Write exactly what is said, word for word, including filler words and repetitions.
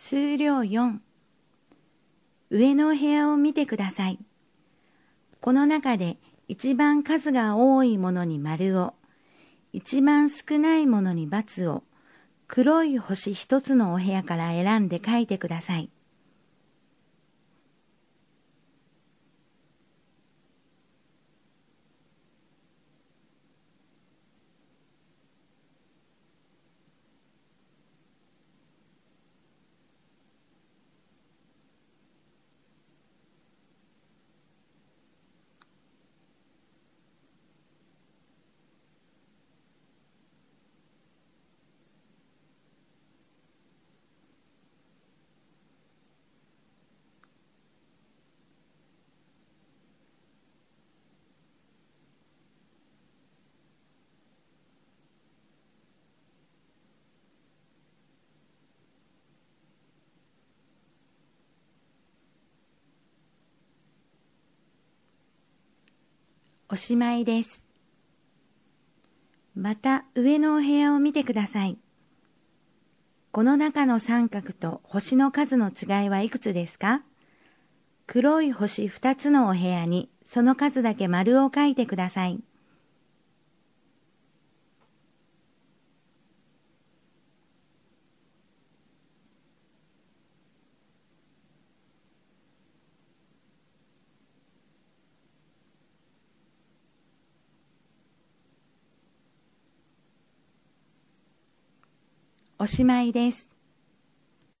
数量よん。上のお部屋を見てください。この中で一番数が多いものに丸を、一番少ないものに×を、黒い星一つのお部屋から選んで書いてください。おしまいです。また上のお部屋を見てください。この中の三角と星の数の違いはいくつですか？黒い星二つのお部屋にその数だけ丸を書いてください。おしまいです。